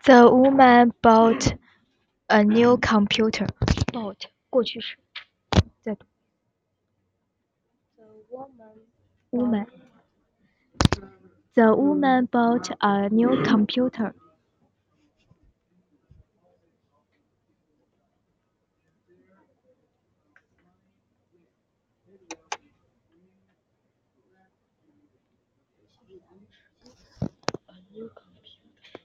The woman bought a new computer. Bought 过去式，再读 woman. The woman bought a new computer.